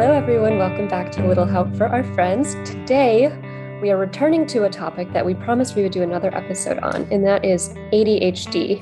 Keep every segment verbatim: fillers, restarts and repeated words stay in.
Hello, everyone. Welcome back to A Little Help for Our Friends. Today, we are returning to a topic that we promised we would do another episode on, and that is A D H D.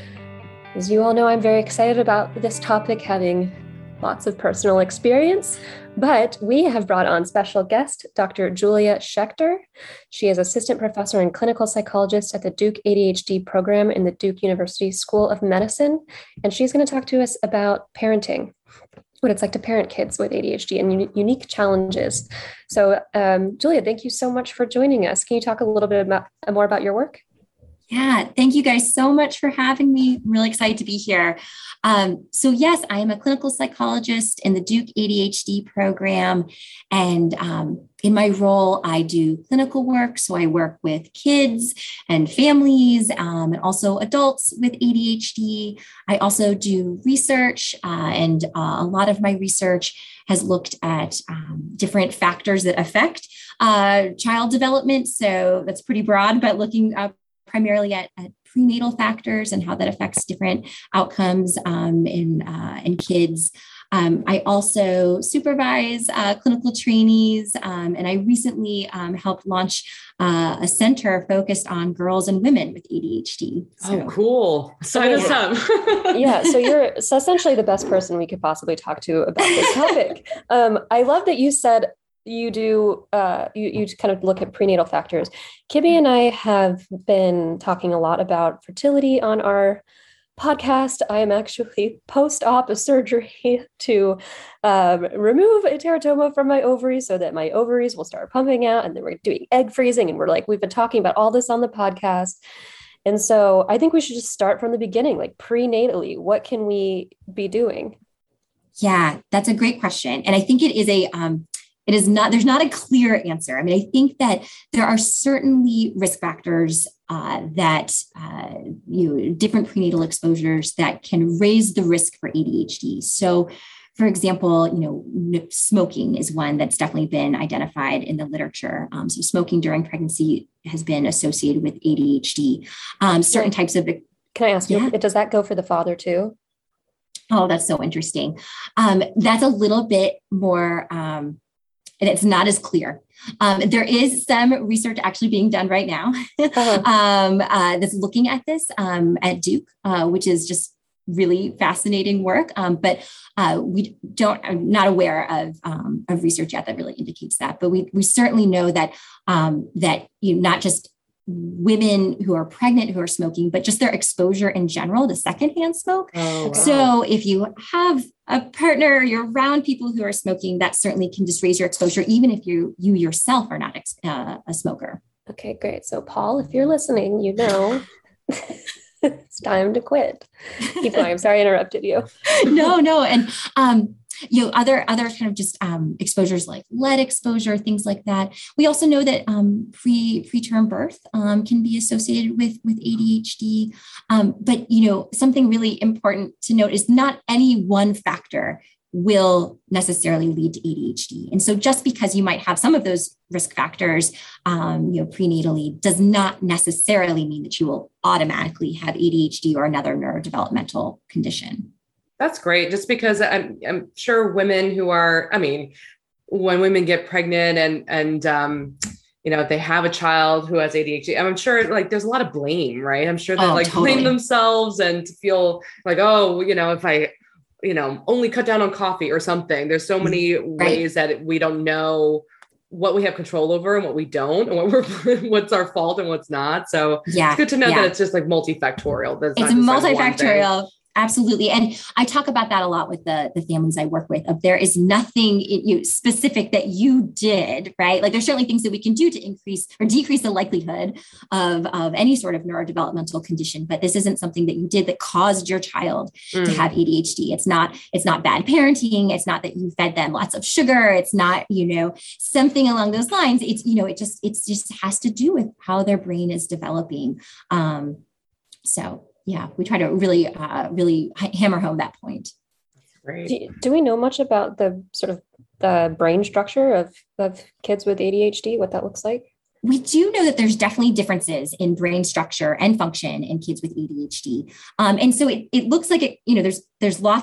As you all know, I'm very excited about this topic, having lots of personal experience, but we have brought on special guest, Doctor Julia Schechter. She is assistant professor and clinical psychologist at the Duke A D H D program in the Duke University School of Medicine, and she's going to talk to us about parenting, what it's like to parent kids with A D H D and un- unique challenges. So, um, Julia, thank you so much for joining us. Can you talk a little bit about, more about your work? Yeah, thank you guys so much for having me. I'm really excited to be here. Um, so yes, I am a clinical psychologist in the Duke A D H D program. And um, in my role, I do clinical work. So I work with kids and families um, and also adults with A D H D. I also do research uh, and uh, a lot of my research has looked at um, different factors that affect uh, child development. So that's pretty broad, but looking up primarily at, at prenatal factors and how that affects different outcomes um, in, uh, in kids. Um, I also supervise uh, clinical trainees, um, and I recently um, helped launch uh, a center focused on girls and women with A D H D. So, oh, cool. Sign us yeah. up. Yeah, so you're so essentially the best person we could possibly talk to about this topic. um, I love that you said you do, uh, you, you kind of look at prenatal factors. Kibby and I have been talking a lot about fertility on our podcast. I am actually post-op a surgery to um, remove a teratoma from my ovaries so that my ovaries will start pumping out. And then we're doing egg freezing. And we're like, we've been talking about all this on the podcast. And so I think we should just start from the beginning, like prenatally. What can we be doing? Yeah, that's a great question. And I think it is a, um, It is not, there's not a clear answer. I mean, I think that there are certainly risk factors uh, that, uh, you know, different prenatal exposures that can raise the risk for A D H D. So, for example, you know, smoking is one that's definitely been identified in the literature. Um, so smoking during pregnancy has been associated with A D H D. Um, certain types of... Can I ask you, yeah. does that go for the father too? Oh, that's so interesting. Um, that's a little bit more... Um, And it's not as clear. Um, there is some research actually being done right now uh-huh. um, uh, that's looking at this um, at Duke, uh, which is just really fascinating work. Um, but uh, we don't, I'm not aware of, um, of research yet that really indicates that. But we we certainly know that um, that you know, not just women who are pregnant who are smoking, but just their exposure in general to secondhand smoke. Oh, wow. So if you have a partner, you're around people who are smoking, that certainly can just raise your exposure, even if you you yourself are not uh, a smoker. Okay, great. So Paul, if you're listening, you know it's time to quit. Keep going. I'm sorry I interrupted you. no, no. And um, you know, other other kind of just um, exposures like lead exposure, things like that. We also know that um, pre preterm birth um, can be associated with with A D H D. Um, but you know, something really important to note is not any one factor will necessarily lead to A D H D. And so, just because you might have some of those risk factors, um, you know, prenatally, does not necessarily mean that you will automatically have A D H D or another neurodevelopmental condition. That's great. Just because I'm, I'm sure women who are, I mean, when women get pregnant and, and, um, you know, they have a child who has A D H D, I'm sure like there's a lot of blame, right? I'm sure they oh, like totally. blame themselves and feel like, oh, you know, if I, you know, only cut down on coffee or something, there's so many right. ways that we don't know what we have control over and what we don't, and what we're, what's our fault and what's not. So yeah, it's good to know yeah. that it's just like multifactorial. That's it's multifactorial. Absolutely. And I talk about that a lot with the, the families I work with. Of there is nothing you, specific that you did, right? Like there's certainly things that we can do to increase or decrease the likelihood of, of any sort of neurodevelopmental condition. But this isn't something that you did that caused your child mm. to have A D H D. It's not, it's not bad parenting. It's not that you fed them lots of sugar. It's not, you know, something along those lines. It's, you know, it just, it's just has to do with how their brain is developing. Um, so yeah, we try to really, uh, really hammer home that point. Great. Do, do we know much about the sort of the brain structure of, of kids with A D H D, what that looks like? We do know that there's definitely differences in brain structure and function in kids with A D H D. Um, and so it, it looks like, it, you know, there's, there's lots of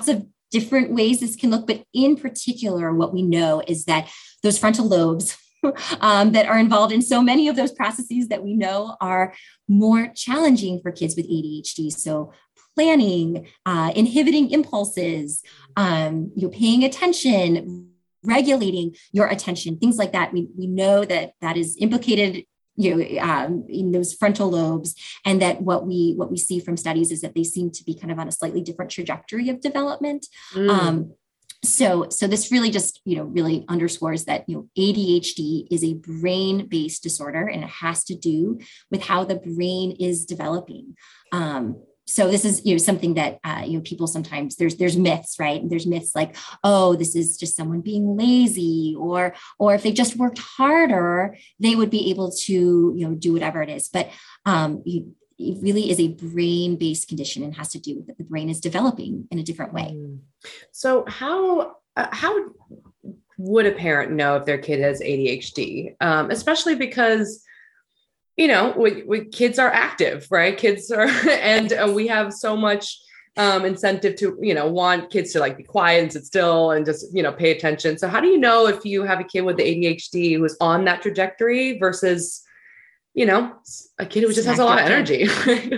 different ways this can look, but in particular, what we know is that those frontal lobes um, that are involved in so many of those processes that we know are more challenging for kids with A D H D. So planning, uh, inhibiting impulses, um, you know, paying attention, regulating your attention, things like that. We, we know that that is implicated, you know, um, in those frontal lobes, and that what we what we see from studies is that they seem to be kind of on a slightly different trajectory of development. Mm. Um, so, so this really just, you know, really underscores that, you know, A D H D is a brain-based disorder, and it has to do with how the brain is developing. Um, So this is, you know, something that, uh, you know, people sometimes, there's, there's myths, right? And there's myths like, oh, this is just someone being lazy, or, or if they just worked harder, they would be able to, you know, do whatever it is. But um, you, it really is a brain-based condition, and has to do with that the brain is developing in a different way. So how, uh, how would a parent know if their kid has A D H D? Um, especially because, you know, we, we, kids are active, right? Kids are, and uh, we have so much um, incentive to, you know, want kids to like be quiet and sit still and just, you know, pay attention. So how do you know if you have a kid with the A D H D who's on that trajectory versus, you know, a kid who just has a lot of energy?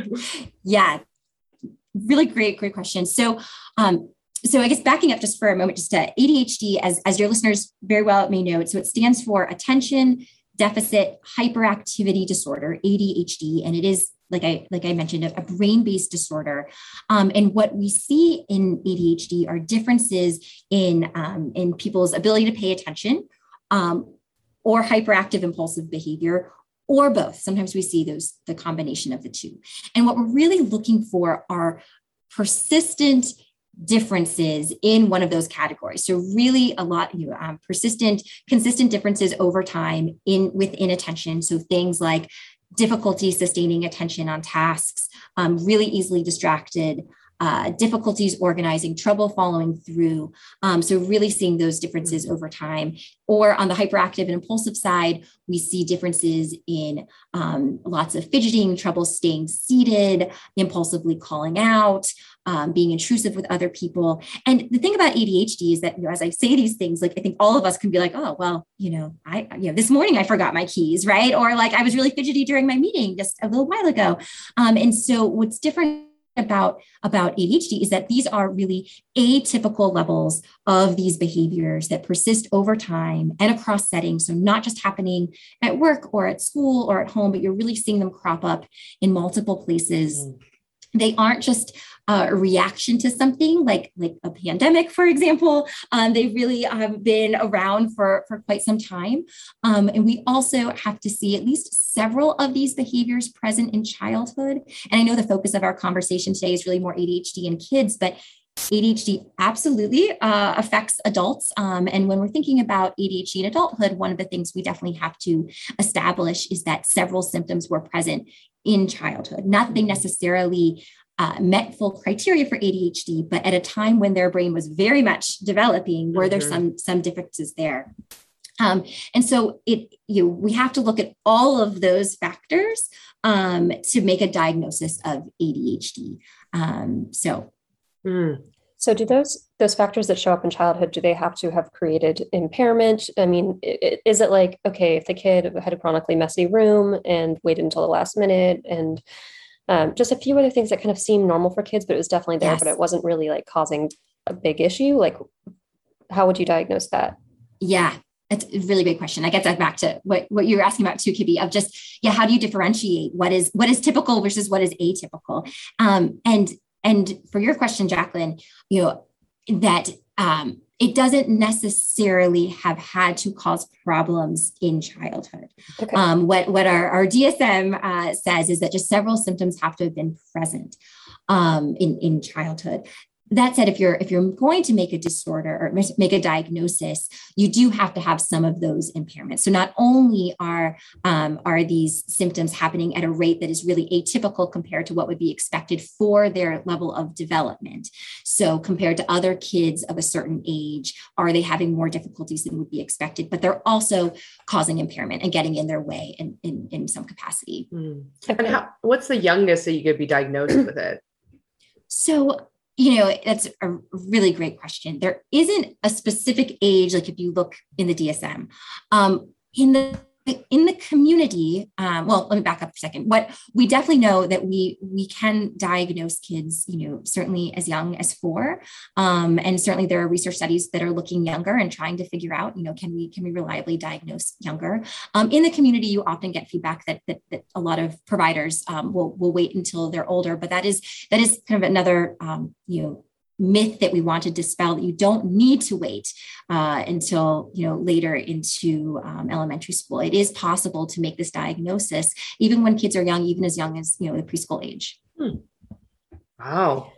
Yeah, really great, great question. So, um, so I guess backing up just for a moment, just to A D H D, as, as your listeners very well may know, so it stands for Attention Deficit Hyperactivity Disorder, A D H D, and it is, like I like I mentioned, a, a brain-based disorder. Um, and what we see in A D H D are differences in um, in people's ability to pay attention, um, or hyperactive impulsive behavior, or both. Sometimes we see those the combination of the two. And what we're really looking for are persistent differences in one of those categories. So really a lot, you know, um, persistent, consistent differences over time in within attention. So things like difficulty sustaining attention on tasks, um, really easily distracted, uh, difficulties organizing, trouble following through. Um, so really seeing those differences over time. Or on the hyperactive and impulsive side, we see differences in um, lots of fidgeting, trouble staying seated, impulsively calling out, um, being intrusive with other people. And the thing about A D H D is that, you know, as I say these things, like I think all of us can be like, oh, well, you know, I, you know, this morning I forgot my keys, right? Or like I was really fidgety during my meeting just a little while ago. Um, and so what's different about, about A D H D is that these are really atypical levels of these behaviors that persist over time and across settings. So not just happening at work or at school or at home, but you're really seeing them crop up in multiple places. Mm. They aren't just uh, a reaction to something like, like a pandemic, for example. Um, they really have been around for, for quite some time. Um, and we also have to see at least several of these behaviors present in childhood. And I know the focus of our conversation today is really more A D H D in kids, but A D H D absolutely uh, affects adults. Um, and when we're thinking about A D H D in adulthood, one of the things we definitely have to establish is that several symptoms were present in childhood. Not that they necessarily uh, met full criteria for A D H D, but at a time when their brain was very much developing, were there some, some differences there? Um, and so it, you know, we have to look at all of those factors um, to make a diagnosis of A D H D. Um, so Mm. So do those those factors that show up in childhood, do they have to have created impairment? I mean, is it like, okay, if the kid had a chronically messy room and waited until the last minute, and um, just a few other things that kind of seem normal for kids, but it was definitely there, yes, but it wasn't really like causing a big issue? Like, how would you diagnose that? Yeah. It's a really big question. I get that back to what, what you were asking about too, Kibby, of just, yeah, how do you differentiate what is, what is typical versus what is atypical? Um, and And for your question, Jacqueline, you know, that um, it doesn't necessarily have had to cause problems in childhood. Okay. Um, what what our, our D S M uh, says is that just several symptoms have to have been present um, in, in childhood. That said, if you're if you're going to make a disorder or make a diagnosis, you do have to have some of those impairments. So not only are um, are these symptoms happening at a rate that is really atypical compared to what would be expected for their level of development. So compared to other kids of a certain age, are they having more difficulties than would be expected? But they're also causing impairment and getting in their way in in, in some capacity. Mm. And how, what's the youngest that you could be diagnosed with it? So you know, that's a really great question. There isn't a specific age, like if you look in the D S M, um, in the in the community. Um, well, let me back up for a second. What we definitely know that we we can diagnose kids, you know, certainly as young as four, um, and certainly there are research studies that are looking younger and trying to figure out, you know, can we can we reliably diagnose younger? Um, in the community, you often get feedback that that, that a lot of providers um, will will wait until they're older, but that is that is kind of another um, you know. myth that we want to dispel, that you don't need to wait uh, until, you know, later into um, elementary school. It is possible to make this diagnosis even when kids are young, even as young as, you know, the preschool age. Hmm. Wow.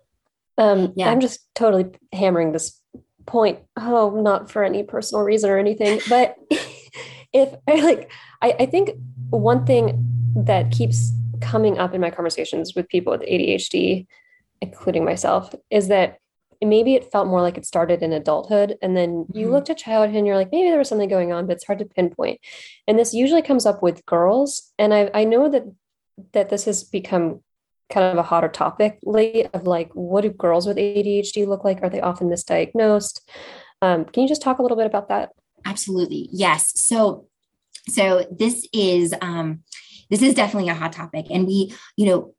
Um, yeah. I'm just totally hammering this point. Oh, not for any personal reason or anything, but if I like, I, I think one thing that keeps coming up in my conversations with people with A D H D, including myself, is that maybe it felt more like it started in adulthood. And then you mm-hmm. looked at childhood and you're like, maybe there was something going on, but it's hard to pinpoint. And this usually comes up with girls. And I, I know that, that this has become kind of a hotter topic lately of like, what do girls with A D H D look like? Are they often misdiagnosed? Um, can you just talk a little bit about that? Absolutely. Yes. So, so this is, um, this is definitely a hot topic. And we, you know,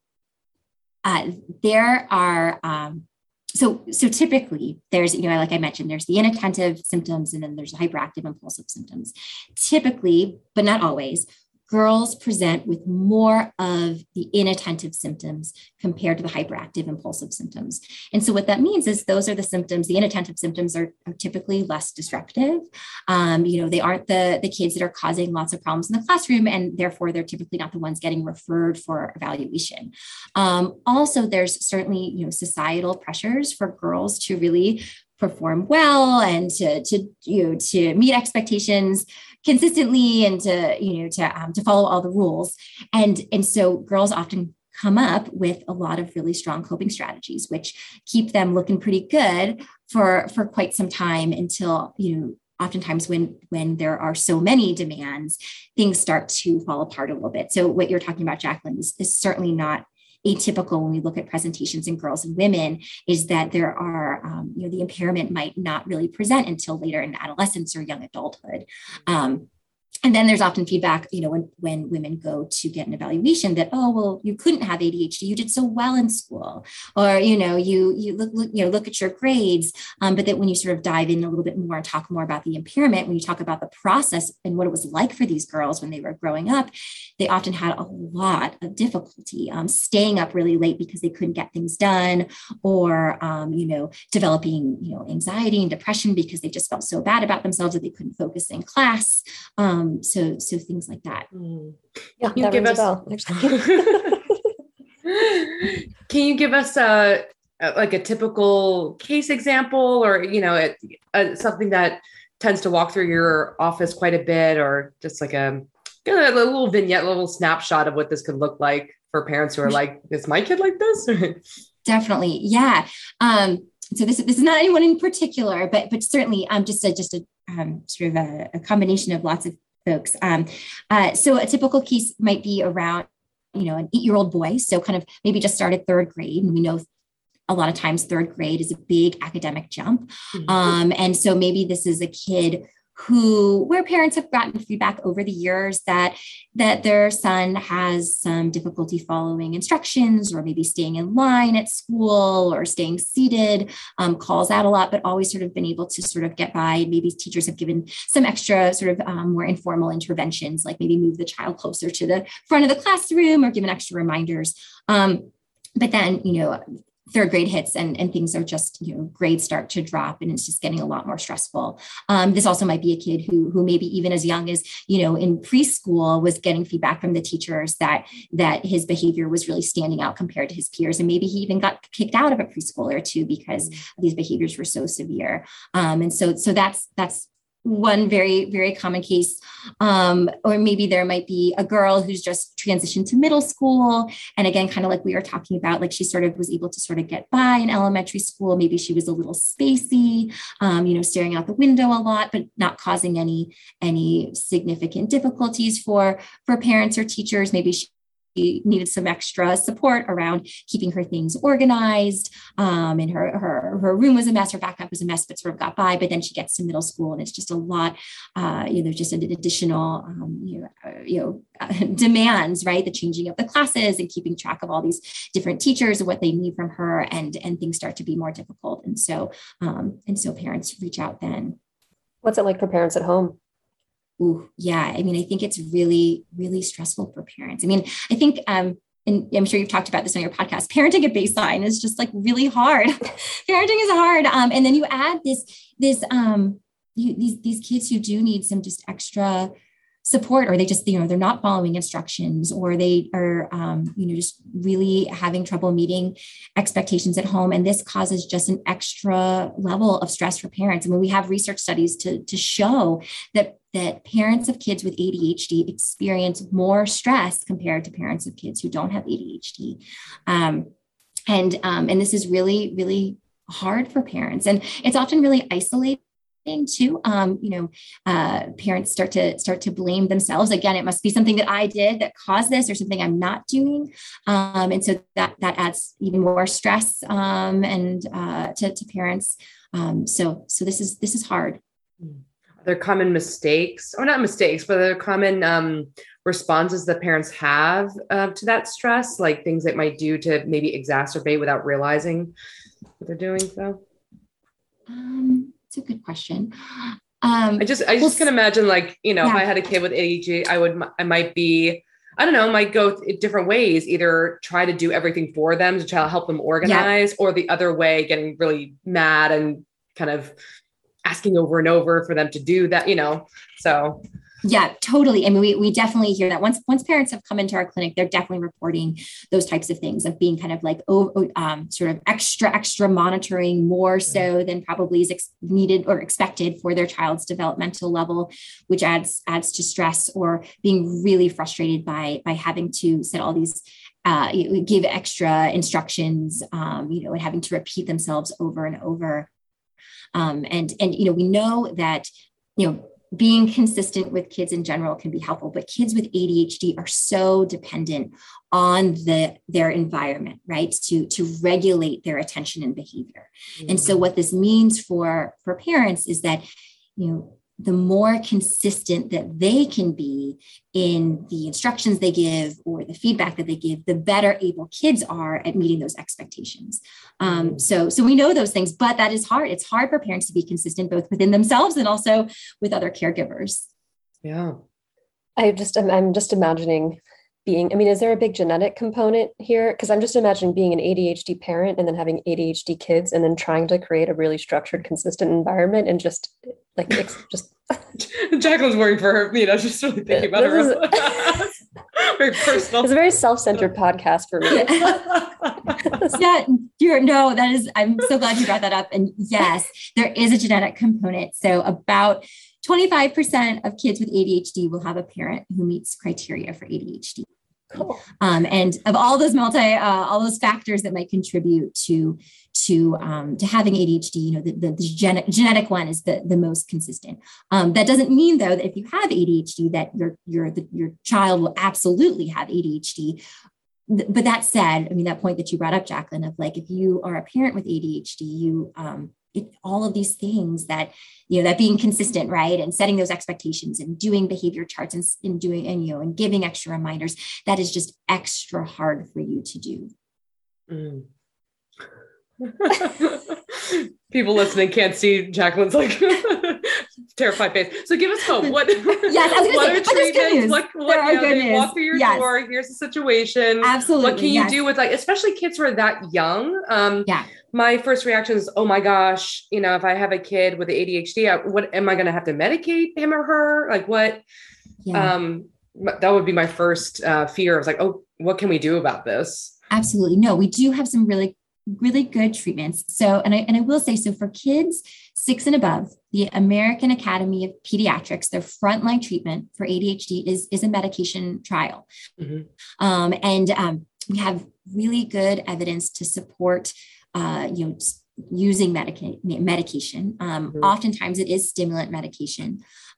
Uh, there are, um, so, so typically there's, you know, like I mentioned, there's the inattentive symptoms and then there's hyperactive impulsive symptoms. Typically, but not always, girls present with more of the inattentive symptoms compared to the hyperactive impulsive symptoms. And so what that means is those are the symptoms, the inattentive symptoms are, are typically less disruptive. Um, you know, they aren't the, the kids that are causing lots of problems in the classroom, and therefore they're typically not the ones getting referred for evaluation. Um, also, there's certainly, you know, societal pressures for girls to really perform well and to, to, you know, to meet expectations consistently and to, you know, to, um, to follow all the rules. And, and so girls often come up with a lot of really strong coping strategies, which keep them looking pretty good for, for quite some time until, you know, oftentimes when, when there are so many demands, things start to fall apart a little bit. So what you're talking about, Jacqueline, is, is certainly not atypical when we look at presentations in girls and women, is that there are, um, you know, the impairment might not really present until later in adolescence or young adulthood. Um, And then there's often feedback, you know, when, when women go to get an evaluation that, oh, well, you couldn't have A D H D. You did so well in school, or, you know, you, you look, look you know, look at your grades. Um, but that when you sort of dive in a little bit more and talk more about the impairment, when you talk about the process and what it was like for these girls when they were growing up, they often had a lot of difficulty um, staying up really late because they couldn't get things done, or, um, you know, developing, you know, anxiety and depression because they just felt so bad about themselves that they couldn't focus in class. Um, So, so things like that. Mm. Yeah, can you that give rings us, a bell. Can you give us a, a like a typical case example, or you know, it, uh, something that tends to walk through your office quite a bit, or just like a, a little vignette, a little snapshot of what this could look like for parents who are like, "Is my kid like this?" Definitely, yeah. Um, so this this is not anyone in particular, but but certainly, um, just a just a um, sort of a, a combination of lots of folks. Um, uh, so a typical case might be around, you know, an eight-year-old boy. So kind of maybe just started third grade. And we know a lot of times third grade is a big academic jump. Mm-hmm. Um, and so maybe this is a kid who, where parents have gotten feedback over the years that, that their son has some difficulty following instructions, or maybe staying in line at school, or staying seated, um, calls out a lot, but always sort of been able to sort of get by. Maybe teachers have given some extra sort of um, more informal interventions, like maybe move the child closer to the front of the classroom or given extra reminders. Um, but then, you know, third grade hits and, and things are just, you know, grades start to drop and it's just getting a lot more stressful. Um, this also might be a kid who, who maybe even as young as, you know, in preschool was getting feedback from the teachers that, that his behavior was really standing out compared to his peers. And maybe he even got kicked out of a preschool or two because these behaviors were so severe. Um, and so, so that's, that's, one very, very common case. Um, or maybe there might be a girl who's just transitioned to middle school. And again, kind of like we were talking about, like she sort of was able to sort of get by in elementary school. Maybe she was a little spacey, um, you know, staring out the window a lot, but not causing any, any significant difficulties for, for parents or teachers. Maybe she needed some extra support around keeping her things organized. Um, and her, her, her room was a mess, her backpack was a mess, but sort of got by. But then she gets to middle school and it's just a lot, uh, you know, there's just an additional, um, you know, uh, you know uh, demands, right? The changing of the classes and keeping track of all these different teachers and what they need from her, and, and things start to be more difficult. And so, um, and so parents reach out then. What's it like for parents at home? Ooh, yeah. I mean, I think it's really, really stressful for parents. I mean, I think, um, and I'm sure you've talked about this on your podcast, parenting at baseline is just like really hard. Parenting is hard. Um, and then you add this, this, um, you, these, these kids who do need some just extra support, or they just, you know, they're not following instructions, or they are, um, you know, just really having trouble meeting expectations at home. And this causes just an extra level of stress for parents. I mean, we have research studies to, to show that that parents of kids with A D H D experience more stress compared to parents of kids who don't have A D H D. Um, and, um, and this is really, really hard for parents. And it's often really isolating too. Um, you know, uh, parents start to start to blame themselves. Again, it must be something that I did that caused this, or something I'm not doing. Um, and so that, that adds even more stress um, and uh, to, to parents. Um, so, so this is, this is hard. Are there common mistakes, or not mistakes, but are there common um, responses that parents have uh, to that stress, like things that might do to maybe exacerbate without realizing what they're doing? So, um, it's a good question. Um, I just, I just well, can imagine, like, you know, yeah. if I had a kid with A D H D, I would, I might be, I don't know, might go different ways, either try to do everything for them to try to help them organize, yeah. or the other way, getting really mad and kind of asking over and over for them to do that, you know, so. Yeah, totally. I mean, we, we definitely hear that once, once parents have come into our clinic, they're definitely reporting those types of things, of being kind of like, oh, um, sort of extra, extra monitoring, more so than probably is ex- needed or expected for their child's developmental level, which adds, adds to stress, or being really frustrated by, by having to set all these, uh, give extra instructions, um, you know, and having to repeat themselves over and over. Um, and, and, you know, we know that, you know, being consistent with kids in general can be helpful, but kids with A D H D are so dependent on the, their environment, right? To, to regulate their attention and behavior. Mm-hmm. And so what this means for, for parents is that, you know, the more consistent that they can be in the instructions they give or the feedback that they give, the better able kids are at meeting those expectations. Um, so, so we know those things, but that is hard. It's hard for parents to be consistent, both within themselves and also with other caregivers. Yeah. I just, I'm, I'm just imagining being, I mean, is there a big genetic component here? Because I'm just imagining being an A D H D parent and then having A D H D kids and then trying to create a really structured, consistent environment and just like, it's just. Jacqueline's working for her, you know, just really thinking about this her. Is, very personal. It's a very self-centered podcast for me. Yeah, you're, no, that is, I'm so glad you brought that up. And yes, there is a genetic component. So about twenty-five percent of kids with A D H D will have a parent who meets criteria for A D H D. Cool. Um, and of all those multi, uh, all those factors that might contribute to to um, to having A D H D, you know, the, the, the genetic, genetic one is the, the most consistent. Um, that doesn't mean, though, that if you have A D H D, that your your the, your child will absolutely have A D H D. But that said, I mean, that point that you brought up, Jacqueline, of like, if you are a parent with A D H D, you um, it, all of these things that, you know, that being consistent, right, and setting those expectations and doing behavior charts and, and doing, and, you know, and giving extra reminders, that is just extra hard for you to do. Mm. People listening can't see Jacqueline's like terrified face. So give us hope. What, yes, I was what say, are treatments? What, what you know, they news. Walk through your yes. door. Here's the situation. Absolutely. What can you yes. do with, like, especially kids who are that young? Um, yeah. My first reaction is, oh my gosh, you know, if I have a kid with A D H D, I, what am I going to have to medicate him or her? Like what? Yeah. Um, that would be my first uh, fear. I was like, oh, what can we do about this? Absolutely. No, we do have some really really good treatments. So, and I, and I will say, so for kids six and above, the American Academy of Pediatrics, their frontline treatment for A D H D is, is a medication trial. Mm-hmm. Um, and um, we have really good evidence to support, uh, you know, using medica- medication. Um, mm-hmm. Oftentimes it is stimulant medication.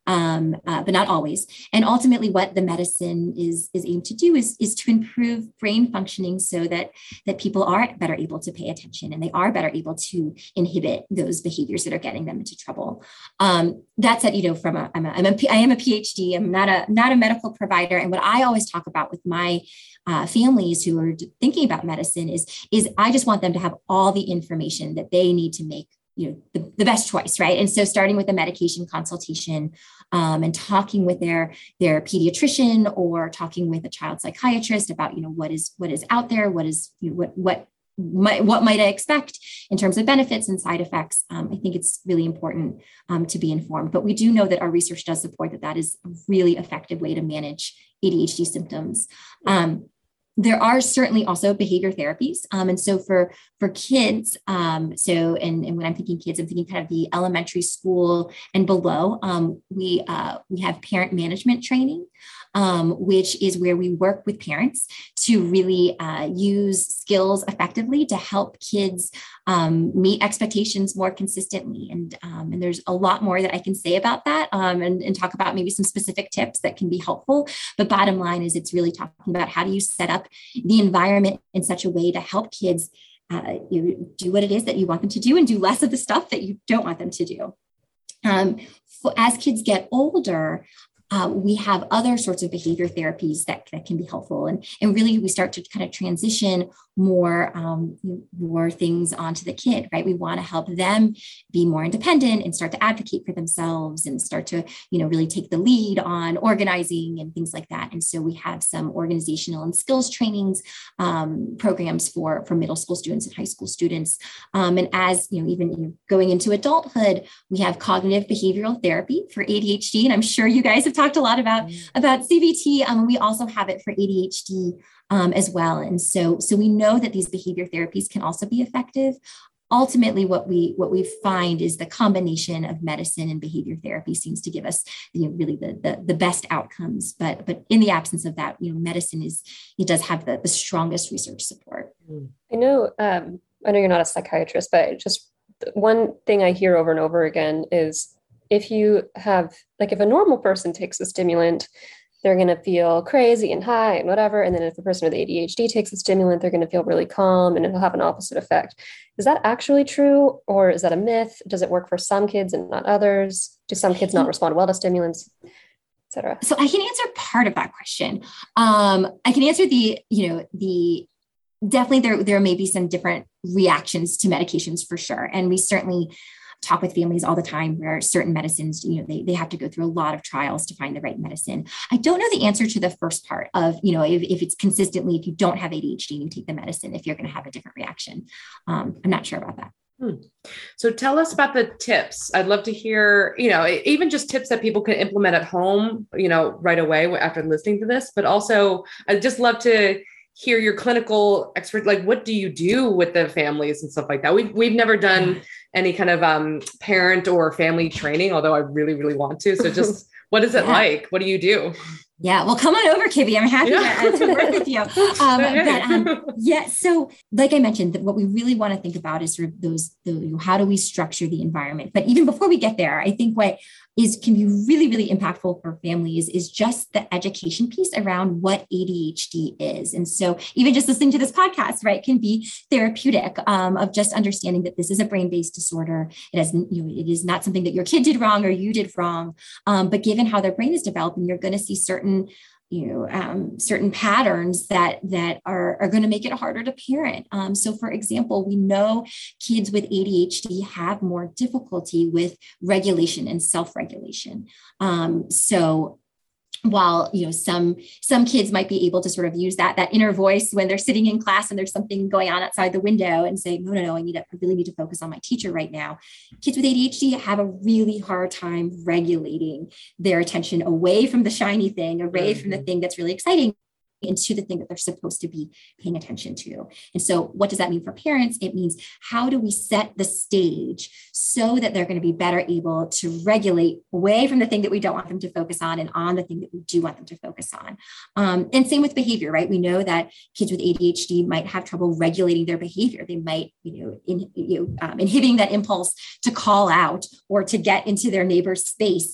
um, uh, but not always. And ultimately what the medicine is, is aimed to do is, is to improve brain functioning so that, that people are better able to pay attention and they are better able to inhibit those behaviors that are getting them into trouble. Um, that said, you know, from a, I'm a, I'm a, I am a PhD, I'm not a, not a medical provider. And what I always talk about with my uh, families who are thinking about medicine is, is I just want them to have all the information that they need to make you know, the, the best choice, right? And so starting with a medication consultation um, and talking with their, their pediatrician or talking with a child psychiatrist about, you know, what is, what is out there, what is, you know, what, what, might, what might I expect in terms of benefits and side effects. Um, I think it's really important um, to be informed, but we do know that our research does support that that is a really effective way to manage A D H D symptoms. Um, There are certainly also behavior therapies. Um, and so for, for kids, um, so, and, and when I'm thinking kids, I'm thinking kind of the elementary school and below, um, we, uh, we have parent management training, um, which is where we work with parents to really uh, use skills effectively to help kids um, meet expectations more consistently. And, um, and there's a lot more that I can say about that um, and, and talk about maybe some specific tips that can be helpful. But bottom line is it's really talking about how do you set up the environment in such a way to help kids uh, you do what it is that you want them to do and do less of the stuff that you don't want them to do. Um, for, as kids get older, Uh, we have other sorts of behavior therapies that, that can be helpful. And, and really, we start to kind of transition more, um, more things onto the kid, right? We want to help them be more independent and start to advocate for themselves and start to, you know, really take the lead on organizing and things like that. And so we have some organizational and skills trainings um, programs for, for middle school students and high school students. Um, and as, you know, even you know, going into adulthood, we have cognitive behavioral therapy for A D H D. And I'm sure you guys have talked a lot about, about C B T. Um, we also have it for A D H D um, as well. And so, so we know that these behavior therapies can also be effective. Ultimately, what we what we find is the combination of medicine and behavior therapy seems to give us, you know, really the, the, the best outcomes. But but in the absence of that, you know, medicine is it does have the, the strongest research support. I know um, I know you're not a psychiatrist, but just one thing I hear over and over again is if you have like if a normal person takes a stimulant, they're going to feel crazy and high and whatever. And then if a person with A D H D takes a stimulant, they're going to feel really calm and it'll have an opposite effect. Is that actually true? Or is that a myth? Does it work for some kids and not others? Do some kids not respond well to stimulants, et cetera? So I can answer part of that question. Um, I can answer the, you know, the, definitely there, there may be some different reactions to medications for sure. And we certainly talk with families all the time where certain medicines, you know, they, they have to go through a lot of trials to find the right medicine. I don't know the answer to the first part of, you know, if, if it's consistently, if you don't have A D H D and you take the medicine, if you're going to have a different reaction. Um, I'm not sure about that. Hmm. So tell us about the tips. I'd love to hear, you know, even just tips that people can implement at home, you know, right away after listening to this, but also I'd just love to hear your clinical expert, like what do you do with the families and stuff like that? We've, we've never done any kind of um, parent or family training, although I really, really want to. So just what is it yeah. like? What do you do? Yeah, well, come on over, Kibby. I'm happy yeah. to, to work with you. Um, okay. But um, yeah, so like I mentioned, what we really want to think about is sort of those, the, you know, how do we structure the environment? But even before we get there, I think what is can be really, really impactful for families is just the education piece around what A D H D is. And so even just listening to this podcast, right, can be therapeutic um, of just understanding that this is a brain-based disorder. It has, you know, it is not something that your kid did wrong or you did wrong. Um, but given how their brain is developing, you're going to see certain you know, um, certain patterns that that are, are going to make it harder to parent. Um, so for example, we know kids with A D H D have more difficulty with regulation and self-regulation. Um, so while, you know, some, some kids might be able to sort of use that, that inner voice when they're sitting in class and there's something going on outside the window and say, no, no, no, I need to, I really need to focus on my teacher right now. Kids with A D H D have a really hard time regulating their attention away from the shiny thing, away mm-hmm. from the thing that's really exciting, into the thing that they're supposed to be paying attention to. And so what does that mean for parents? It means how do we set the stage so that they're going to be better able to regulate away from the thing that we don't want them to focus on and on the thing that we do want them to focus on. Um, and same with behavior, right? We know that kids with A D H D might have trouble regulating their behavior. They might, you know, in, you know um, inhibiting that impulse to call out or to get into their neighbor's space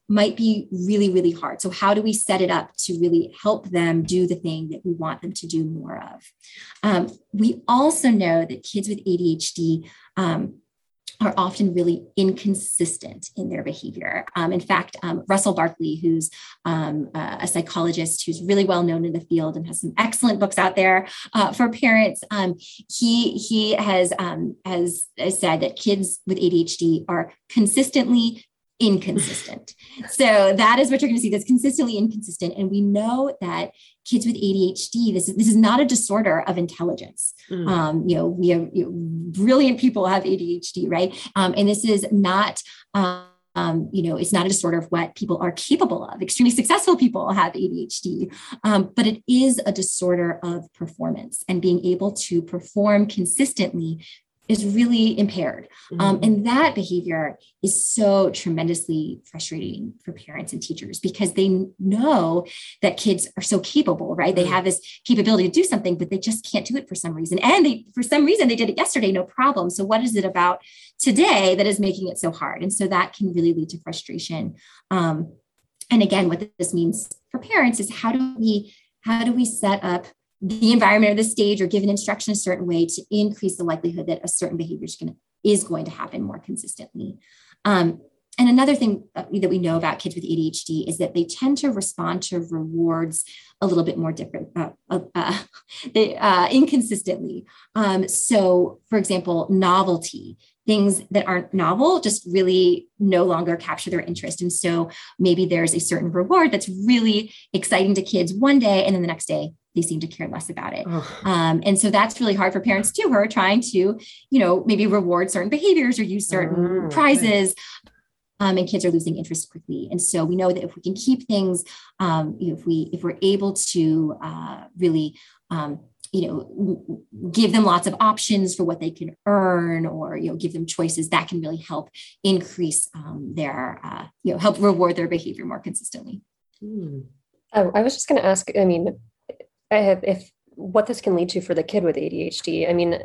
might be really, really hard. So how do we set it up to really help them do the thing that we want them to do more of? Um, we also know that kids with A D H D um, are often really inconsistent in their behavior. Um, in fact, um, Russell Barkley, who's um, a psychologist who's really well known in the field and has some excellent books out there uh, for parents, um, he he has um, has said that kids with A D H D are consistently inconsistent. So that is what you're going to see, that's consistently inconsistent. And we know that kids with A D H D, this is, this is not a disorder of intelligence. Mm. Um, you know, we have you know, brilliant people have A D H D, right? Um, and this is not, um, um, you know, it's not a disorder of what people are capable of. Extremely successful people have A D H D, um, but it is a disorder of performance, and being able to perform consistently is really impaired. Mm-hmm. Um, and that behavior is so tremendously frustrating for parents and teachers, because they know that kids are so capable, right? Mm-hmm. They have this capability to do something, but they just can't do it for some reason. And they, for some reason, they did it yesterday, no problem. So what is it about today that is making it so hard? And so that can really lead to frustration. Um, and again, what this means for parents is how do we, how do we set up the environment or the stage, or give an instruction a certain way to increase the likelihood that a certain behavior is going to, is going to happen more consistently. Um, and another thing that we know about kids with A D H D is that they tend to respond to rewards a little bit more different, uh, uh, they, uh, inconsistently. Um, so, for example, novelty. Things that aren't novel just really no longer capture their interest. And so maybe there's a certain reward that's really exciting to kids one day, and then the next day they seem to care less about it. Oh. Um, and so that's really hard for parents too, who are trying to, you know, maybe reward certain behaviors or use certain oh, prizes. Um, and kids are losing interest quickly. And so we know that if we can keep things, um, you know, if we, if we're able to uh, really, um, you know, give them lots of options for what they can earn, or, you know, give them choices, that can really help increase um, their, uh, you know, help reward their behavior more consistently. Hmm. Oh, I was just going to ask, I mean, I have, if what this can lead to for the kid with A D H D. I mean,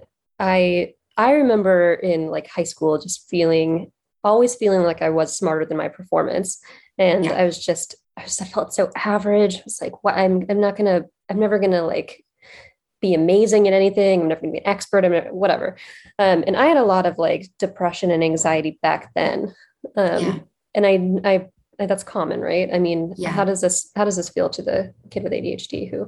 I, I remember in like high school, just feeling, always feeling like I was smarter than my performance. And yeah. I was just, I just, I felt so average. It's like, what, I'm, I'm not going to, I'm never going to like be amazing at anything. I'm never going to be an expert. I'm not, whatever. Um, and I had a lot of like depression and anxiety back then. Um, yeah. And I, I, I, that's common, right? I mean, yeah. how does this, how does this feel to the kid with A D H D who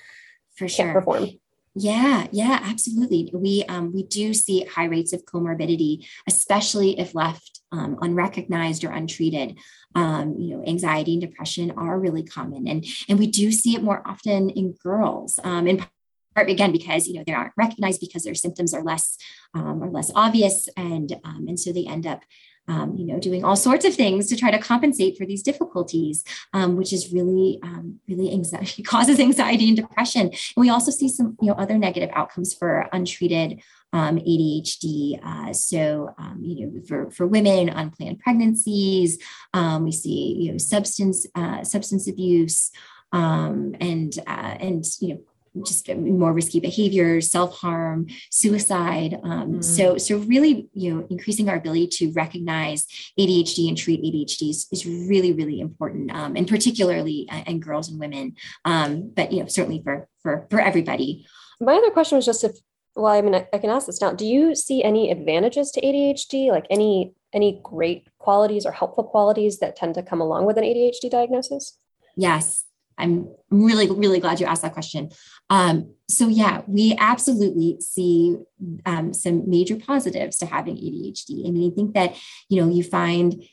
for sure can't perform? Yeah, yeah, absolutely. We, um, we do see high rates of comorbidity, especially if left um, unrecognized or untreated. Um, you know, anxiety and depression are really common, and, and we do see it more often in girls, um, in part, again, because, you know, they aren't recognized because their symptoms are less, um, are less obvious. And, um, and so they end up, um, you know, doing all sorts of things to try to compensate for these difficulties, um, which is really, um, really anxiety, causes anxiety and depression. And we also see some, you know, other negative outcomes for untreated um, A D H D. Uh, so, um, you know, for, for women, unplanned pregnancies, um, we see, you know, substance, uh, substance abuse, um, and, uh, and, you know, just more risky behaviors, self-harm, suicide. Um, mm. So, so really, you know, increasing our ability to recognize A D H D and treat A D H D is, is really, really important, um, and particularly uh, in girls and women. Um, but, you know, certainly for, for, for everybody. My other question was just if, well, I mean, I, I can ask this now. Do you see any advantages to A D H D, like any, any great qualities or helpful qualities that tend to come along with an A D H D diagnosis? Yes. I'm really, really glad you asked that question. Um, so yeah, we absolutely see um, some major positives to having A D H D. I mean, I think that, you know, you find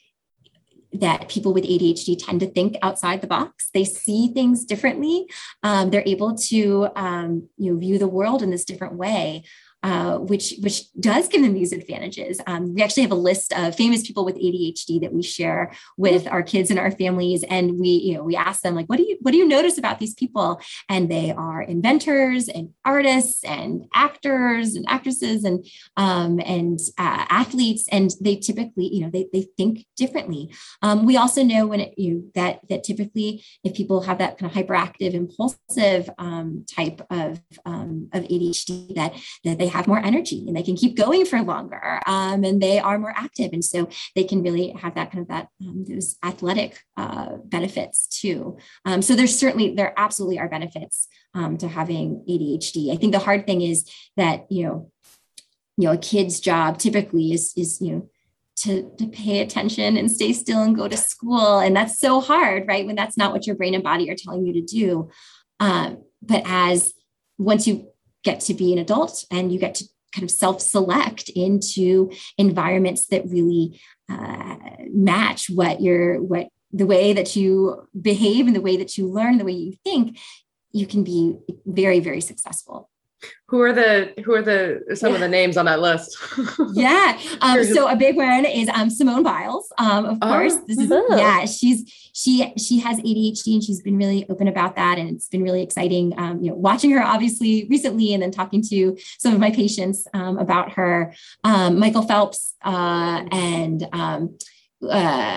that people with A D H D tend to think outside the box. They see things differently. Um, they're able to, um, you know, view the world in this different way. Uh, which which does give them these advantages. Um, we actually have a list of famous people with A D H D that we share with our kids and our families, and we you know we ask them, like, what do you what do you notice about these people? And they are inventors and artists and actors and actresses and um, and uh, athletes, and they typically you know they they think differently. Um, we also know when it, you know, that that typically if people have that kind of hyperactive, impulsive um, type of um, of A D H D, that that they they have more energy and they can keep going for longer, um, and they are more active. And so they can really have that kind of that, um, those athletic uh, benefits too. Um, so there's certainly, there absolutely are benefits um, to having A D H D. I think the hard thing is that, you know, you know, a kid's job typically is, is, you know, to, to pay attention and stay still and go to school. And that's so hard, right? When that's not what your brain and body are telling you to do. Um, but as once you get to be an adult and you get to kind of self-select into environments that really uh, match what you're, what the way that you behave and the way that you learn, the way you think, you can be very, very successful. Who are the, who are the, some yeah. of the names on that list? yeah. Um, so a big one is um, Simone Biles, um, of oh, course. This is, uh-huh. Yeah, she's, she, she has A D H D and she's been really open about that. And it's been really exciting, um, you know, watching her obviously recently, and then talking to some of my patients um, about her, um, Michael Phelps uh, and um, uh,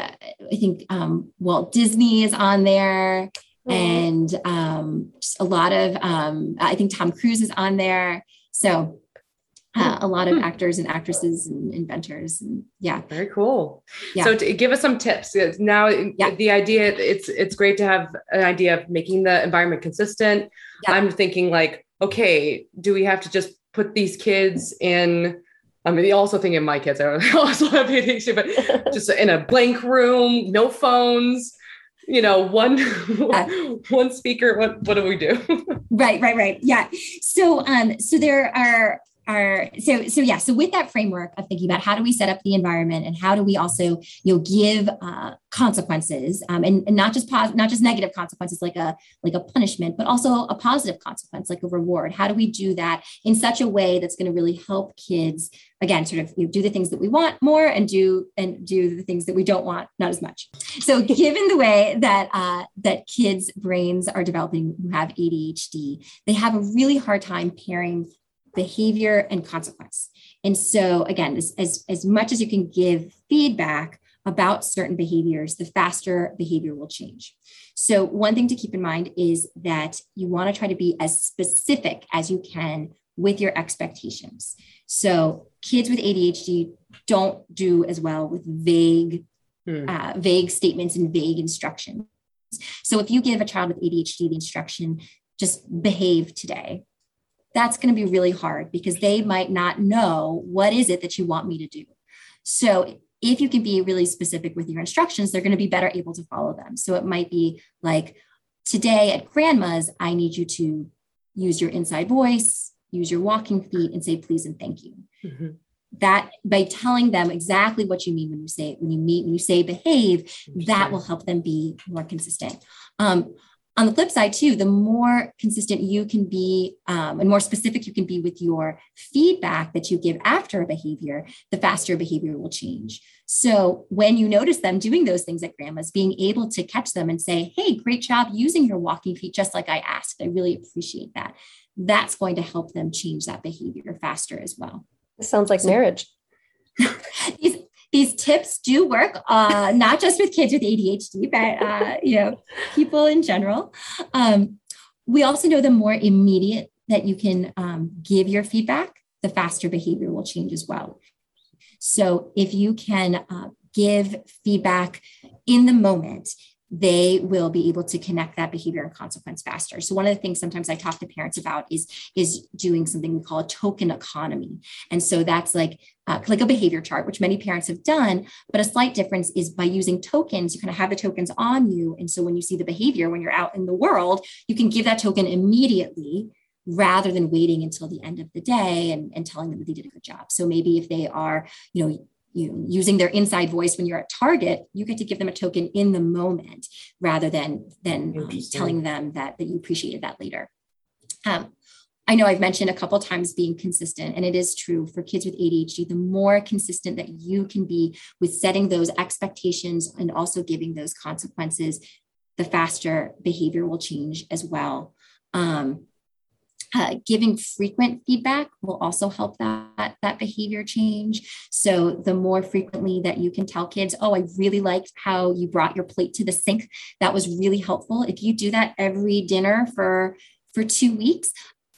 I think um, Walt Disney is on there. And um, just a lot of, um, I think Tom Cruise is on there. So uh, a lot of actors and actresses and inventors. And yeah. Very cool. Yeah. So to give us some tips. Now yeah. the idea, it's, it's great to have an idea of making the environment consistent. Yeah. I'm thinking like, okay, do we have to just put these kids in, I mean, also thinking of my kids, I also have A D H D, but just in a blank room, no phones, you know, one, uh, one speaker, what, what do we do? right, right, right. Yeah. So, um, so there are, are, so, so yeah. So with that framework of thinking about how do we set up the environment and how do we also, you know, give, uh, consequences, um, and, and not just positive, not just negative consequences, like a, like a punishment, but also a positive consequence, like a reward. How do we do that in such a way that's going to really help kids, again, sort of, you know, do the things that we want more and do, and do the things that we don't want, not as much. So given the way that, uh, that kids' brains are developing who have A D H D, they have a really hard time pairing behavior and consequence. And so again, as, as, as much as you can give feedback about certain behaviors, the faster behavior will change. So one thing to keep in mind is that you want to try to be as specific as you can with your expectations. So kids with A D H D don't do as well with vague, hmm. uh, vague statements and vague instructions. So if you give a child with A D H D the instruction, just behave today, that's going to be really hard because they might not know what is it that you want me to do. So if you can be really specific with your instructions, they're going to be better able to follow them. So it might be like, today at grandma's, I need you to use your inside voice, use your walking feet, and say please and thank you. Mm-hmm. That by telling them exactly what you mean when you say, when you meet, when you say behave, that will help them be more consistent. Um, On the flip side too, the more consistent you can be um, and more specific you can be with your feedback that you give after a behavior, the faster behavior will change. So when you notice them doing those things at grandma's, being able to catch them and say, hey, great job using your walking feet, just like I asked. I really appreciate that. That's going to help them change that behavior faster as well. It sounds like so, marriage. these, These tips do work, uh, not just with kids with A D H D, but uh, you know, people in general. Um, we also know the more immediate that you can um, give your feedback, the faster behavior will change as well. So if you can uh, give feedback in the moment, they will be able to connect that behavior and consequence faster. So one of the things sometimes I talk to parents about is, is doing something we call a token economy. And so that's like, uh, like a behavior chart, which many parents have done, but a slight difference is by using tokens, you kind of have the tokens on you. And so when you see the behavior, when you're out in the world, you can give that token immediately rather than waiting until the end of the day and, and telling them that they did a good job. So maybe if they are, you know, you know, using their inside voice when you're at Target, you get to give them a token in the moment rather than, than um, telling them that, that you appreciated that later. Um, I know I've mentioned a couple of times being consistent, and it is true for kids with A D H D. The more consistent that you can be with setting those expectations and also giving those consequences, the faster behavior will change as well. Um, Uh, giving frequent feedback will also help that, that behavior change. So the more frequently that you can tell kids, oh, I really liked how you brought your plate to the sink. That was really helpful. If you do that every dinner for, for two weeks,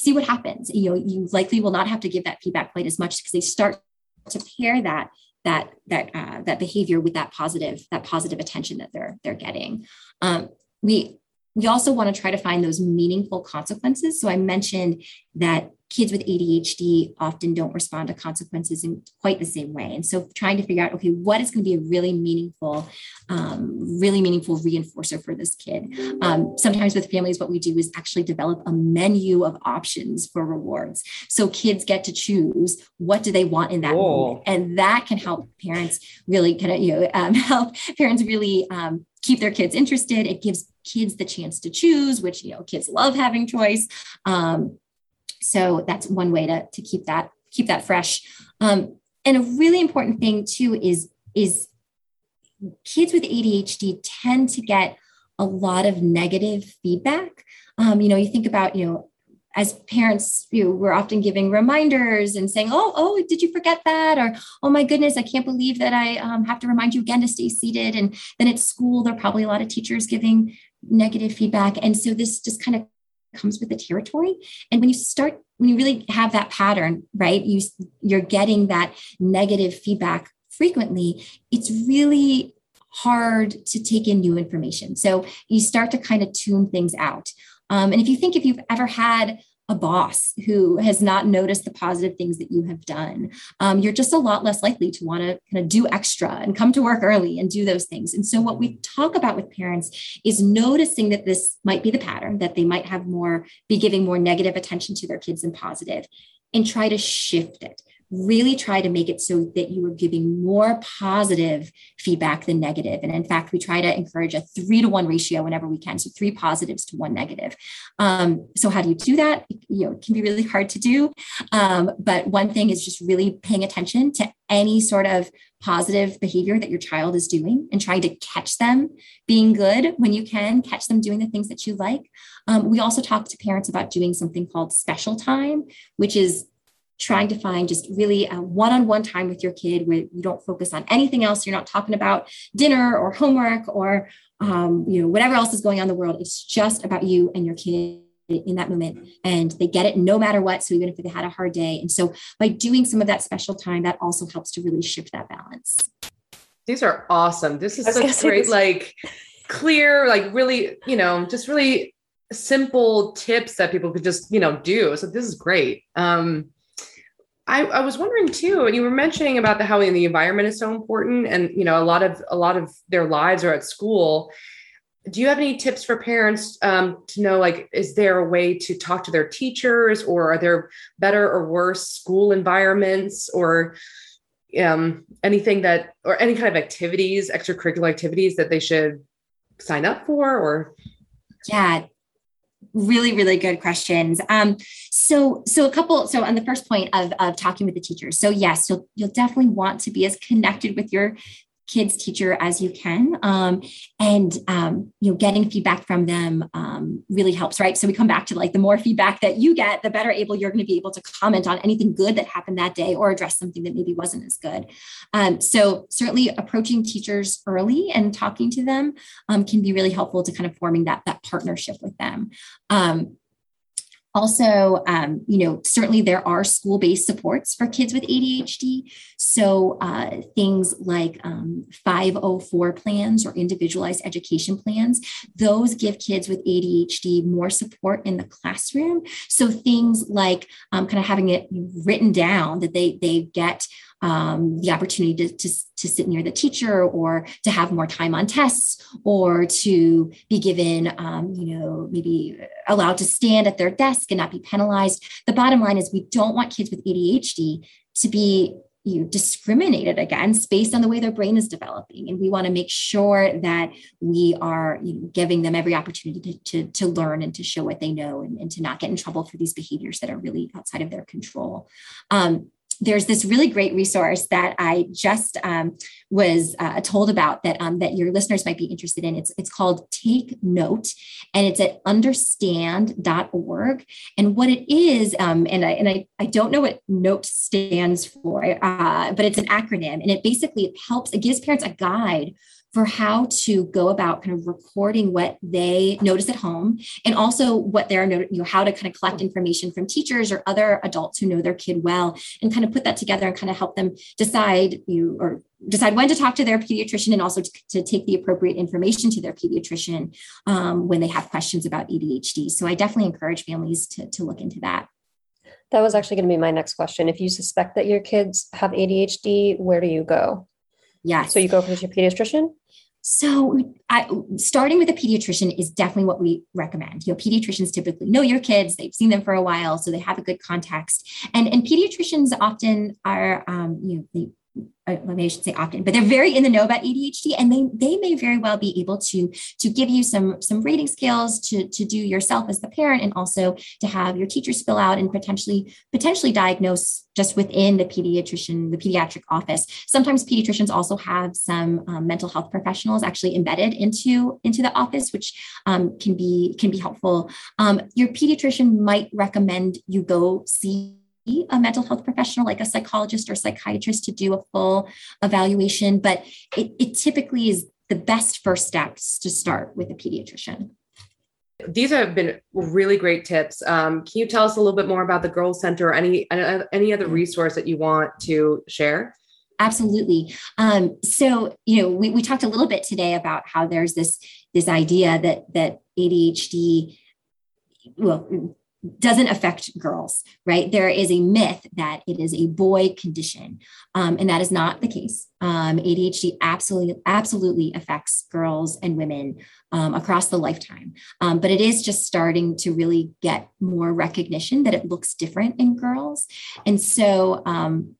see what happens. You know, you likely will not have to give that feedback quite as much because they start to pair that that that uh, that behavior with that positive that positive attention that they're they're getting. Um, we we also want to try to find those meaningful consequences. So I mentioned that kids with A D H D often don't respond to consequences in quite the same way. And so trying to figure out, okay, what is going to be a really meaningful, um, really meaningful reinforcer for this kid? Um, sometimes with families, what we do is actually develop a menu of options for rewards. So kids get to choose what do they want in that Whoa. moment. And that can help parents really kind of, you know, um, help parents really um, keep their kids interested. It gives kids the chance to choose, which, you know, kids love having choice. Um, So that's one way to, to keep that, keep that fresh. Um, and a really important thing too is, is kids with A D H D tend to get a lot of negative feedback. Um, you know, you think about, you know, as parents, you know, we're often giving reminders and saying, oh, oh, did you forget that? Or, oh my goodness, I can't believe that I um, have to remind you again to stay seated. And then at school, there are probably a lot of teachers giving negative feedback. And so this just kind of comes with the territory. And when you start, when you really have that pattern, right, you, you're getting that negative feedback frequently, it's really hard to take in new information. So you start to kind of tune things out. Um, and if you think, if you've ever had a boss who has not noticed the positive things that you have done, um, you're just a lot less likely to want to kind of do extra and come to work early and do those things. And so what we talk about with parents is noticing that this might be the pattern, that they might have more, be giving more negative attention to their kids than positive, and try to shift it. Really try to make it so that you are giving more positive feedback than negative. And in fact, we try to encourage a three to one ratio whenever we can. So three positives to one negative. Um, so how do you do that? You know, it can be really hard to do. Um, but one thing is just really paying attention to any sort of positive behavior that your child is doing and trying to catch them being good when you can, catch them doing the things that you like. Um, we also talk to parents about doing something called special time, which is trying to find just really a one-on-one time with your kid where you don't focus on anything else. You're not talking about dinner or homework or, um, you know, whatever else is going on in the world. It's just about you and your kid in that moment, and they get it no matter what. So even if they had a hard day. And so by doing some of that special time, that also helps to really shift that balance. These are awesome. This is such great, like clear, like really, you know, just really simple tips that people could just, you know, do. So this is great. Um, I, I was wondering too, and you were mentioning about the how the environment is so important, and you know, a lot of a lot of their lives are at school. Do you have any tips for parents um, to know, like, is there a way to talk to their teachers, or are there better or worse school environments, or um, anything that, or any kind of activities, extracurricular activities that they should sign up for? Or yeah. Really, really good questions. Um, so, so a couple, so on the first point of, of talking with the teachers. So yes, you'll, you'll definitely want to be as connected with your kid's teacher as you can. Um, and, um, you know, getting feedback from them um, really helps, right? So we come back to like the more feedback that you get, the better able you're going to be able to comment on anything good that happened that day or address something that maybe wasn't as good. Um, so certainly approaching teachers early and talking to them um, can be really helpful to kind of forming that, that partnership with them. Um, Also, um, you know, certainly there are school-based supports for kids with A D H D. So uh, things like um, five oh four plans or individualized education plans, those give kids with A D H D more support in the classroom. So things like um, kind of having it written down that they, they get Um, the opportunity to, to, to sit near the teacher, or to have more time on tests, or to be given, um, you know, maybe allowed to stand at their desk and not be penalized. The bottom line is we don't want kids with A D H D to be you know, discriminated against based on the way their brain is developing. And we want to make sure that we are you know, giving them every opportunity to, to, to learn and to show what they know, and, and to not get in trouble for these behaviors that are really outside of their control. Um, There's this really great resource that I just um, was uh, told about that um, that your listeners might be interested in. It's it's called Take Note, and it's at understand dot org. And what it is, um, and I and I, I don't know what NOTE stands for, uh, but it's an acronym, and it basically it helps. It gives parents a guide for how to go about kind of recording what they notice at home, and also what they're, you know, how to kind of collect information from teachers or other adults who know their kid well, and kind of put that together and kind of help them decide you or decide when to talk to their pediatrician, and also to, to take the appropriate information to their pediatrician um, when they have questions about A D H D. So I definitely encourage families to, to look into that. That was actually going to be my next question. If you suspect that your kids have A D H D, where do you go? Yeah. So you go for your pediatrician? So I, starting with a pediatrician is definitely what we recommend. You know, pediatricians typically know your kids, they've seen them for a while, so they have a good context. And, and pediatricians often are, um, you know, they, I mean, I should say often, but they're very in the know about A D H D, and they they may very well be able to to give you some some rating scales to to do yourself as the parent, and also to have your teachers fill out and potentially potentially diagnose just within the pediatrician, the pediatric office. Sometimes pediatricians also have some um, mental health professionals actually embedded into into the office, which um, can be can be helpful. Um, your pediatrician might recommend you go see a mental health professional like a psychologist or psychiatrist to do a full evaluation, but it, it typically is the best first steps to start with a pediatrician. These have been really great tips. Um, can you tell us a little bit more about the Girls Center or any, any other resource that you want to share? Absolutely. Um, so, you know, we, we talked a little bit today about how there's this, this idea that, that A D H D, well, doesn't affect girls, right? There is a myth that it is a boy condition, um, and that is not the case. Um, A D H D absolutely, absolutely affects girls and women um, across the lifetime, um, but it is just starting to really get more recognition that it looks different in girls. And so um,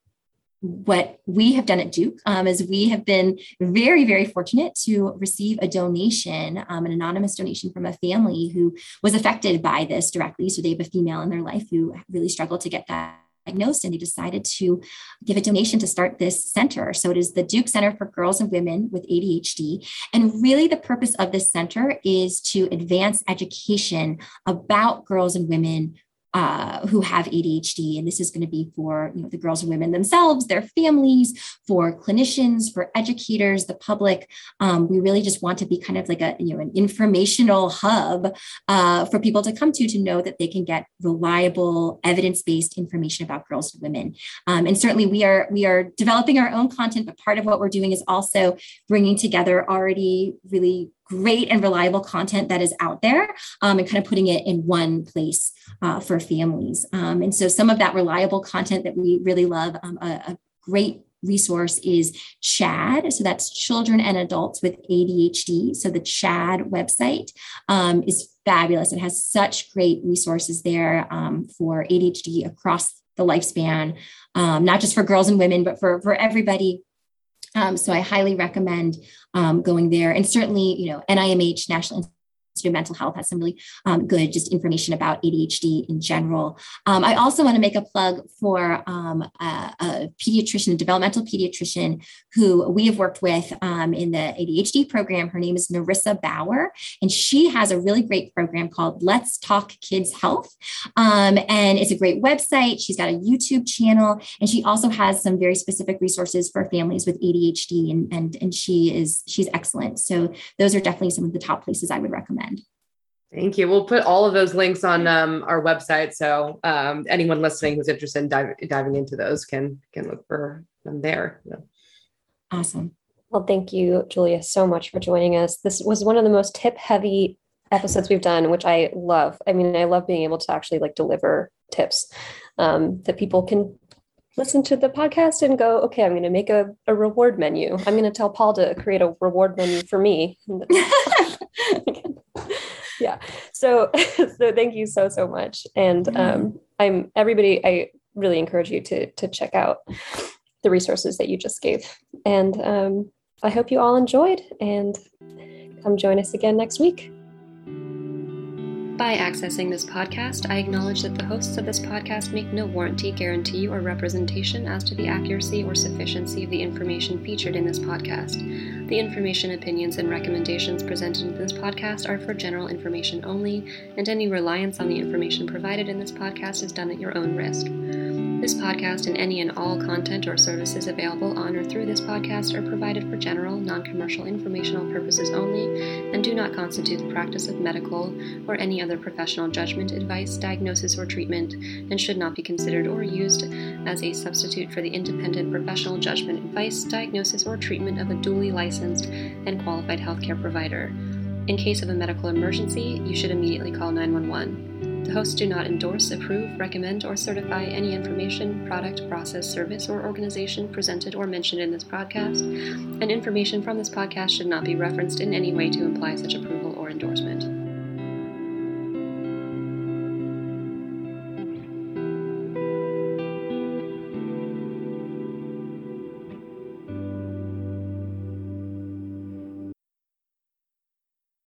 what we have done at Duke um, is we have been very, very fortunate to receive a donation, um, an anonymous donation from a family who was affected by this directly. So they have a female in their life who really struggled to get that diagnosed, and they decided to give a donation to start this center. So it is the Duke Center for Girls and Women with A D H D. And really the purpose of this center is to advance education about girls and women Uh, who have A D H D. And this is going to be for, you know, the girls and women themselves, their families, for clinicians, for educators, the public. Um, we really just want to be kind of like a, you know, an informational hub uh, for people to come to, to know that they can get reliable, evidence-based information about girls and women. Um, and certainly we are, we are developing our own content, but part of what we're doing is also bringing together already really great and reliable content that is out there um, and kind of putting it in one place uh, for families. Um, and so some of that reliable content that we really love, um, a, a great resource is CHADD. So that's Children and Adults with A D H D. So the CHADD website um, is fabulous. It has such great resources there um, for A D H D across the lifespan, um, not just for girls and women, but for, for everybody. Um, so I highly recommend um, going there. And certainly, you know, N I M H, National Institute of Mental Health, has some really um, good just information about A D H D in general. Um, I also want to make a plug for um, a, a pediatrician, a developmental pediatrician who we have worked with um, in the A D H D program. Her name is Narissa Bauer, and she has a really great program called Let's Talk Kids Health. Um, and it's a great website. She's got a YouTube channel, and she also has some very specific resources for families with A D H D, and, and, and she is, she's excellent. So those are definitely some of the top places I would recommend. Thank you. We'll put all of those links on um, our website. So um, anyone listening who's interested in dive, diving into those can, can look for them there. So. Awesome. Well, thank you, Julia, so much for joining us. This was one of the most tip heavy episodes we've done, which I love. I mean, I love being able to actually like deliver tips um, that people can listen to the podcast and go, okay, I'm going to make a, a reward menu. I'm going to tell Paul to create a reward menu for me. Yeah. So, so thank you so, so much. And um, I'm everybody, I really encourage you to, to check out the resources that you just gave. And um, I hope you all enjoyed, and come join us again next week. By accessing this podcast, I acknowledge that the hosts of this podcast make no warranty, guarantee, or representation as to the accuracy or sufficiency of the information featured in this podcast. The information, opinions, and recommendations presented in this podcast are for general information only, and any reliance on the information provided in this podcast is done at your own risk. This podcast and any and all content or services available on or through this podcast are provided for general, non-commercial informational purposes only and do not constitute the practice of medical or any other professional judgment, advice, diagnosis, or treatment, and should not be considered or used as a substitute for the independent professional judgment, advice, diagnosis, or treatment of a duly licensed and qualified healthcare provider. In case of a medical emergency, you should immediately call nine one one. The hosts do not endorse, approve, recommend, or certify any information, product, process, service, or organization presented or mentioned in this podcast, and information from this podcast should not be referenced in any way to imply such approval or endorsement.